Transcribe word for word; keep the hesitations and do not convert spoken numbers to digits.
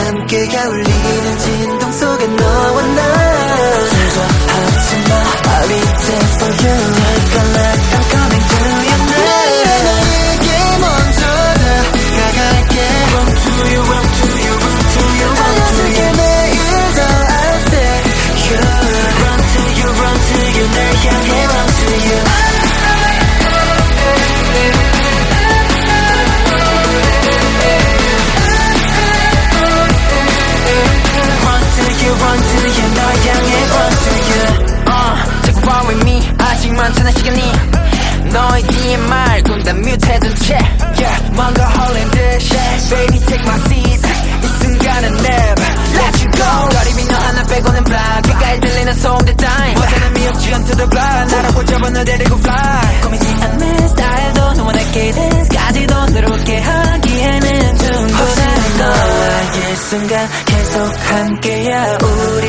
함께가 울리는 진동 속에 너와 나 주저하지 마 I'll be there for you Take a look I'm coming to you now 나에게 먼저 다가갈게 Run to you run to you run to you run to you 매일 더 I'll say you Run to you run to you 널 향해 run to you Run to you, 널 향해 run to you uh, 자꾸 봐 with me 아직 많잖아 시간이 너의 디엠알 군단 뮤트해둔 채 yeah, 뭔가 홀린 듯이 Baby take my seat 이 순간은 never let you go 거리비 너 하나 빼고는 black 귓가에 들리는 소음들 time 어제는 미흡지 않to the blood 나라고 잡아 널 데리고 fly 고민이 않는 스타일도 너와 내게 데스까지도 늘어오게 하기에는 충분해 너와의 순간 계속 함께야 우리